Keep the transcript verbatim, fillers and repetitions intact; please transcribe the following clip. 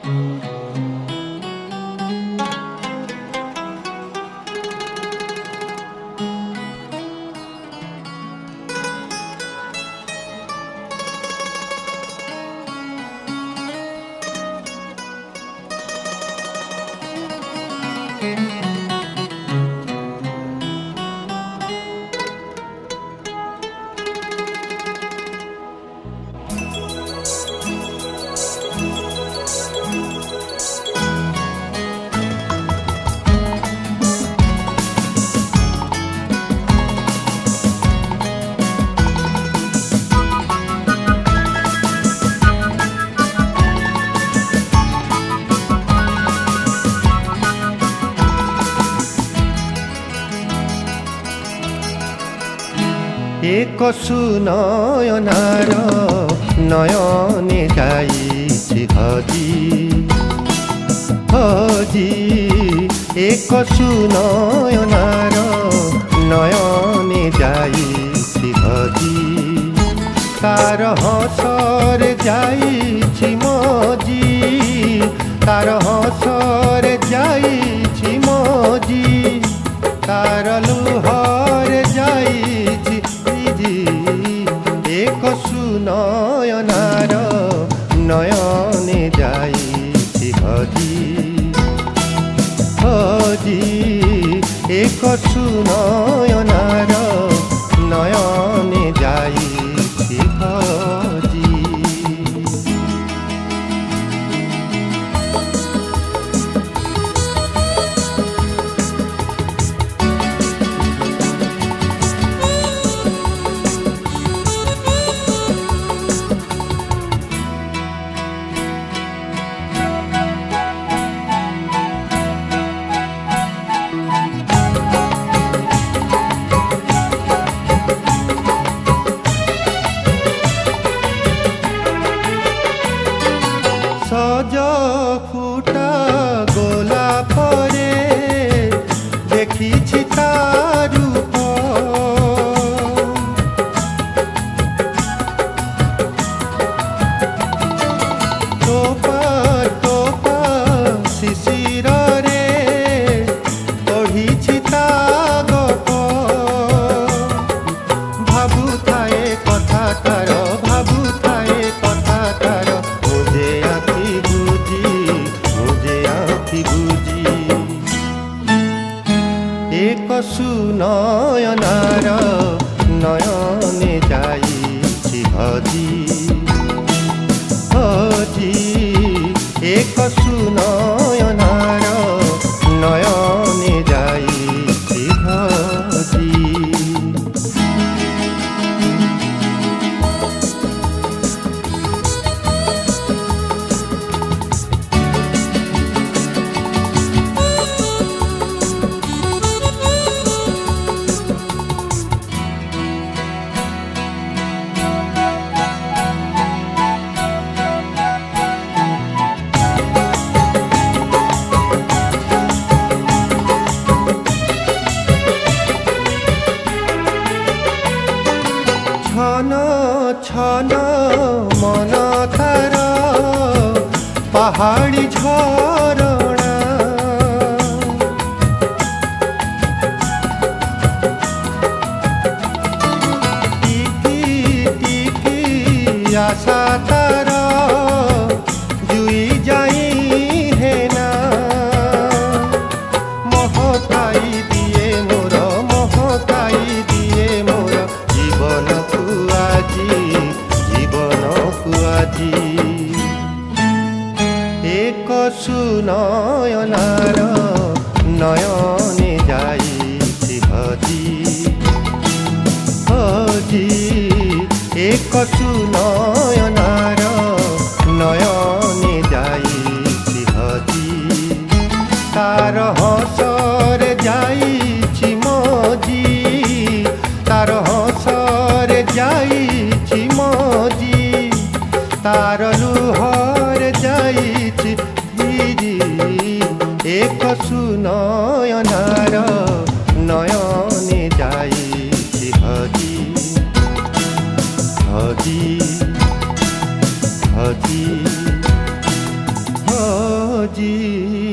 एक सुनयनार नयने जाइछि हजी हजी एक सुनयनार नयने जाइछि हजी तार हसर जाइछि मजी तार हसर जाइछि मजी तार लुहर जाइछि एक सुनयनार नयने जाइछि हजी हजी एक सुनयनार नयने जाइछि हजी सज फुटा गोलापरे देखिछि तार रूप टोपा टोपा शिशिर रे पढ़िछि ता गप भाबुथाए कथा तार भाबुथाए कथा तार मुझे आखि बुझी मुझे आखि बुझी एक सुनयनार नयने जाइछि हजी हजी एक सुनयनार नयने जाइछि हजी छन छन मन तार पहाड़ी झरणा टिकी टिकी आशा तार जुई जाई है ना महकाई दिए मोर महकाई दिए मोर जीवन जीवन को आजी एक सुनयनार नयने जाइछि हजी हजी एक सुनयनार नयने जाइछि हजी तार हसर जाइछि मजी तार हसर जाइछि मजी तार लुहर जाइछि जी एक सुनयनार नयने जाइछि हजी हजी हजी ଖୋଜି